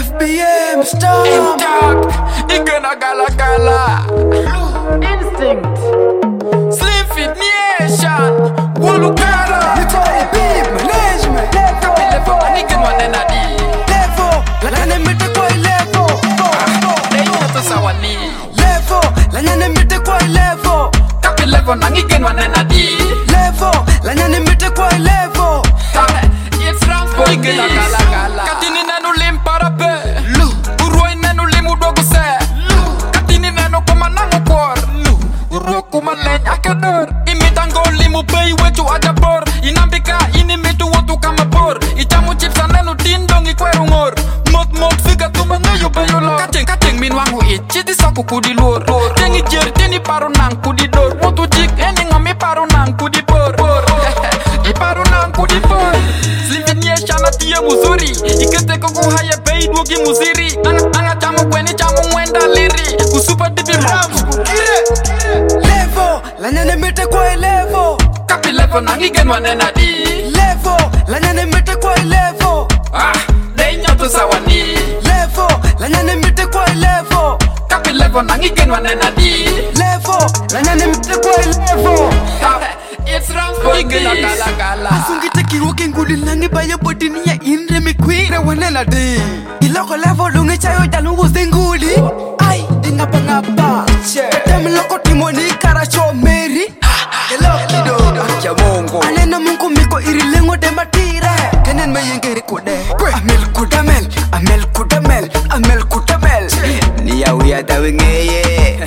FBM Star Igana gala Instinct Slim Fit Nation Wolukara Nicole Beat Management Level Anigan wanena di Level Lanyane mite kwa level Leina to sawani Level Lanyane mite kwa level Kapi level nangigan wanena di Level Lanyane mite kwa level It's round for Igana gala Katini nenu lim parape Uroi nenu lim udogo se Katini nenu kumanangu kwar Uro kumaleng akador Imitango limu pay wetu adabor Inambika inimitu watu kama bor Ichamu chipsa nenu tindong ikwerungor Mot figa tumangayo bayolor Kaceng min wangu chiti saku kudi lor Tengi jer tini paru nang kudi dor Motu jik eni ngami paru nang kudi por Iparu nang kudi por Slim Fit Nation atia muzuri Ikete koko haya pay duogi muziri Anga chamu kweni chamu mwenda liri Kusupa dibi ramu Level Lanyane mite kwa level Kapi level nangigen wanena di Level Lanyane mite kwa level Denya to sawani Level Lanyane mite kwa level Kapi level nangigen wanena di Level Lanyane mite kwa level It's round for Igana gala Asungite kiroke ngudi nangi baya bodini ya inre mikwire wanena di Iloko level lungi chayo janu ngudi Ay, ingapa Katemi loko timoni karacho meri Hello kido Akia mongo Anena mungu miko irilengo de matire Kenen meyengeri kude Amel kudamel Niya uya dawingeye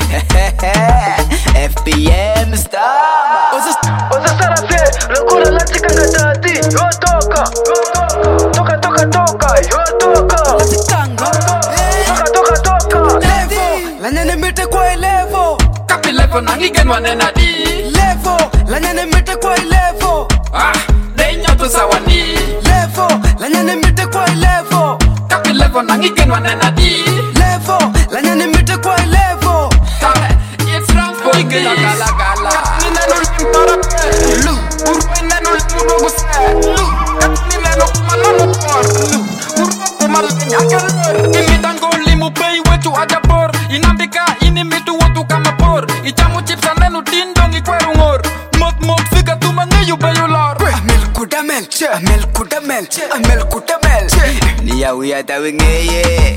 FBM Star Oza sarafye Lokula latika ngatati Yo toka Yo toka Latikanga Toka Level Lanyane mite kwa level Kapi level nangigen wanena di Level Lanyane mite kwa level Denya to sawani Level Lanyane mite kwa level Kapi level nangigen wanena di Level Lanyane mite kwa level It's round for Igana gala Katini nenu limpara Uroi nenu limudogo se Katini nenu kumanangu kwar Uro kumaleng akador Imitango limu pay wetu adabor Inambika inimitu watu kama bor Ichamu chipsa nenu tindong ikwerungor Mot figa tumangayo bayolor Amel kudamel Niya uya dawingeye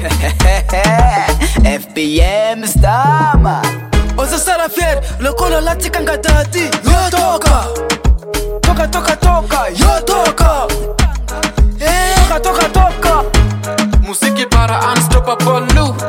FBM Star man Oza sarafier Lokolo latika ngatati Yo toka Yo toka Musiki para unstoppable